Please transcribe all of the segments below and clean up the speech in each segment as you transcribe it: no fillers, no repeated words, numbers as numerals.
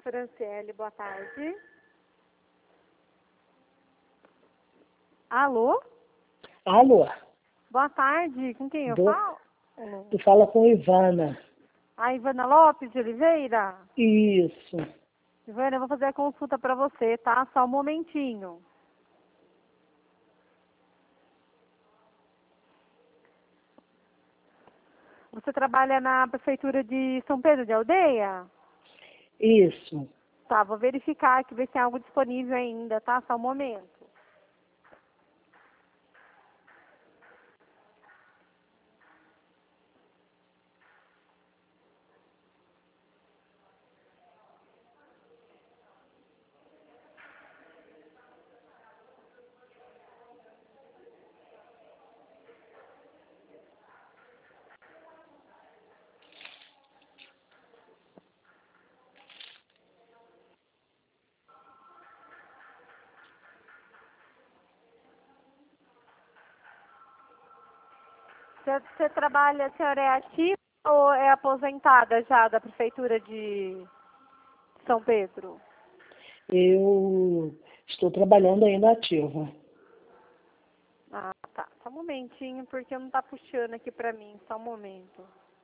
Franciele, boa tarde. Alô? Alô? Boa tarde, com quem eu falo? Tu fala com Ivana. A Ivana Lopes de Oliveira? Isso. Ivana, eu vou fazer a consulta para você, tá? Só um momentinho. Você trabalha na Prefeitura de São Pedro de Aldeia? Isso. Tá, vou verificar aqui, ver se tem algo disponível ainda, tá? Só um momento. Você trabalha, a senhora é ativa ou é aposentada já da Prefeitura de São Pedro? Eu estou trabalhando ainda ativa. Ah, tá. Só um momentinho, porque não tá puxando aqui pra mim. Só um momento.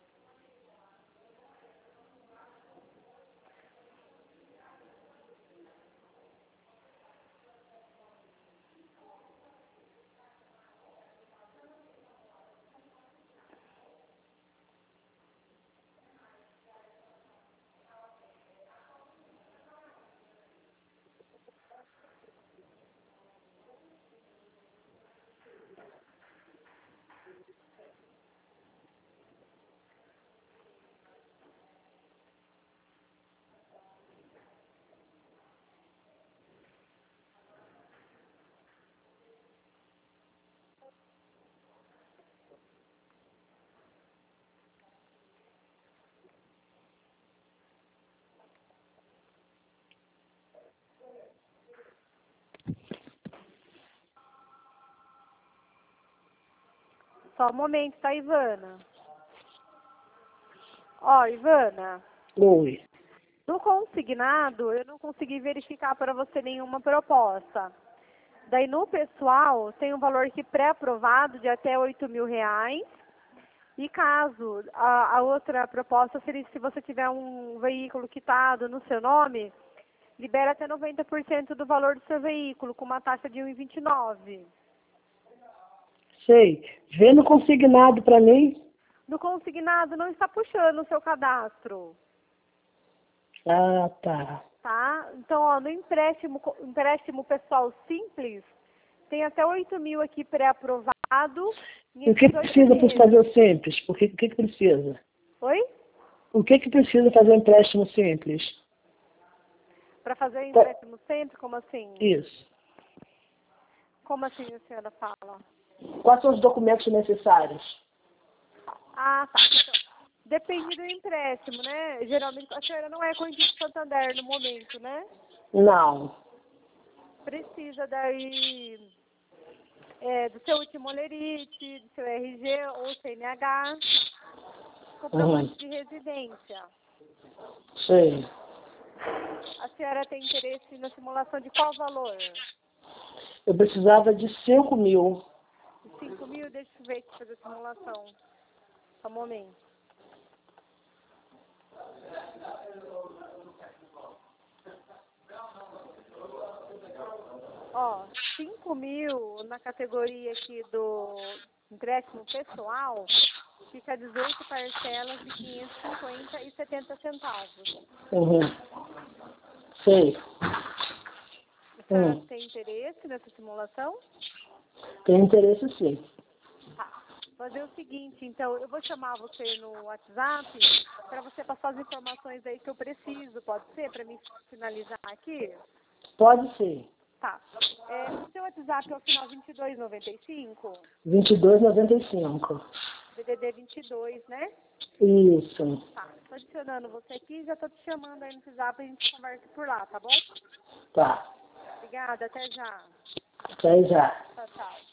Só um momento, tá, Ivana? Ó, Ivana, Oi. no consignado, eu não consegui verificar para você nenhuma proposta. Daí, no pessoal, tem um valor que pré-aprovado de até R$ 8.000. E caso a outra proposta seria se você tiver um veículo quitado no seu nome, libera até 90% do valor do seu veículo, com uma taxa de 1,29. Sei. Vê no consignado para mim. No consignado não está puxando o seu cadastro, Ah, tá. tá? Então, ó, no empréstimo pessoal simples, tem até 8.000 aqui pré-aprovado em O que 18 precisa para meses. fazer o simples? O que precisa? Oi? O que precisa fazer o empréstimo simples? Para fazer o empréstimo sempre? Como assim? Isso. Como assim a senhora fala? Quais são os documentos necessários? Ah, tá. Então, depende do empréstimo, né? Geralmente a senhora não é correntista Santander no momento, né? Não. Precisa daí do seu último olerite, do seu RG ou CNH, comprovante de residência. Sei. A senhora tem interesse na simulação de qual valor? Eu precisava de 5.000. De 5.000? Deixa eu ver aqui fazer a simulação. Só um momento. Ó, 5.000 na categoria aqui do empréstimo pessoal, fica 18 parcelas de 550,70 centavos. Uhum. Sei. A senhora tem interesse nessa simulação? Tenho interesse sim. Tá. Fazer o seguinte, então, eu vou chamar você no WhatsApp para você passar as informações aí que eu preciso, pode ser? Para me finalizar aqui? Pode ser. Tá. O seu WhatsApp é o final 2295? 22,95. DDD 22, né? Isso. Tá. Tô adicionando você aqui, já tô te chamando aí no WhatsApp, a gente conversa por lá, tá bom? Tá. Obrigada, até já. Até já. Tchau, tchau.